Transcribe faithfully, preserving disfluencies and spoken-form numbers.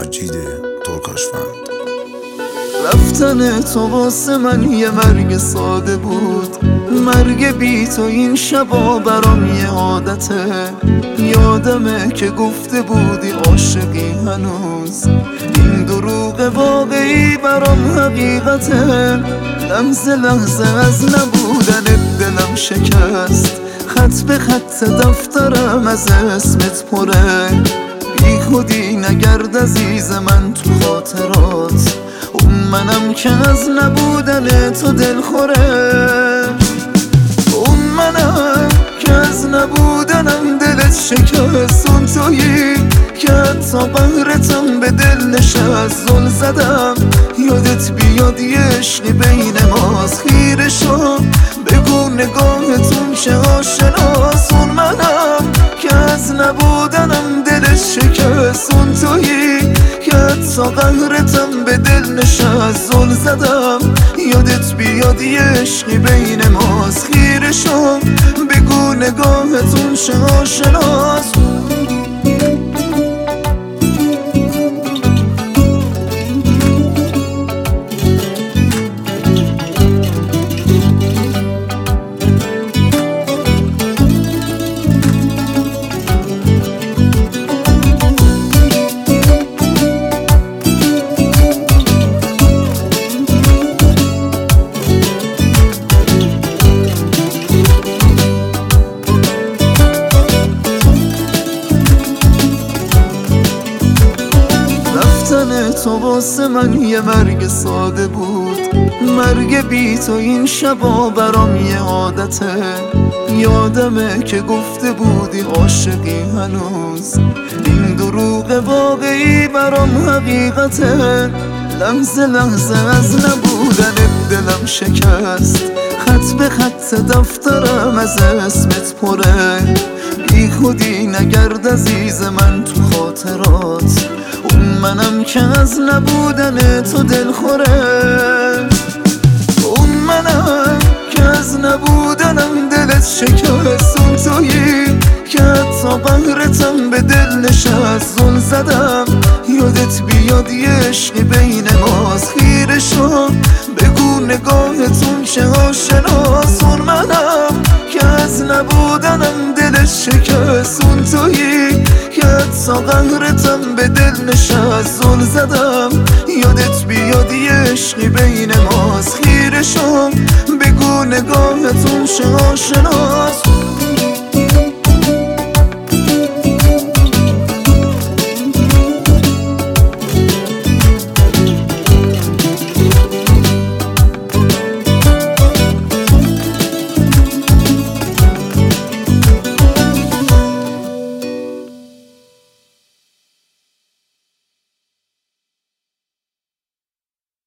مجید ترکاشفند. رفتن تو واسه من یه مرگ ساده بود، مرگ بی تو این شبا برام یه عادته. یادمه که گفته بودی عاشقی هنوز، این دروغ واقعی برام حقیقته. لحظه لحظه از نبودن دلم شکست، خط به خط دفترم از اسمت پره. بی خودی نگرد عزیز من تو خاطرات، اون منم که از نبودن تو دل خوره. اون منم که از نبودنم دلت شکست، اون تویی که حتی قهرتم به دل نشست. زل زدم یادت بیاد یه عشقی بین ماست، خیره شو بگو نگاهتون چه آشناست. اون منم که از نبودنم دلت شکست، اون تویی که حتی قهرتم به دل نشست. زل زدم یادت بیاد یه عشقی بین ماست، خیره شو بگو نگاهتون چه آشناست. رفتن تو واسه من یه مرگ ساده بود، مرگ بی تو این شبا برام یه عادته. یادمه که گفته بودی عاشقی هنوز، این دروغ واقعی برام حقیقته. لحظه لحظه از نبودن دلم شکست، خط به خط دفترم از اسمت پره. بی خودی نگرد عزیز من تو خاطرات، اون منم که از نبودن تو دل خوره. اون منم که از نبودنم دلت شکست، اون تویی که حتی قهرتم به دل نشست. زل زدم یادت بیاد یه عشقی بین ماست، خیره شو بگو نگاهتون چه آشناست. اون منم که از نبودنم دلت شکست، اون تویی که حتی قهرتم به دل نشست. زل زدم یادت بیاد یه عشقی بین ماست، خیره شو بگو نگاهتون چه آشناست.